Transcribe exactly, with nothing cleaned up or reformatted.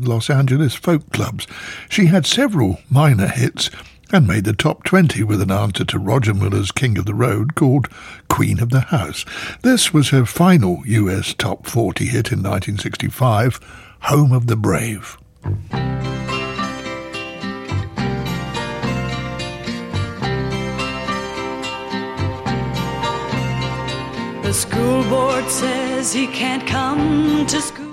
Los Angeles folk clubs. She had several minor hits and made the top twenty with an answer to Roger Miller's King of the Road called Queen of the House. This was her final U S top forty hit in nineteen sixty-five, Home of the Brave. The school board says he can't come to school.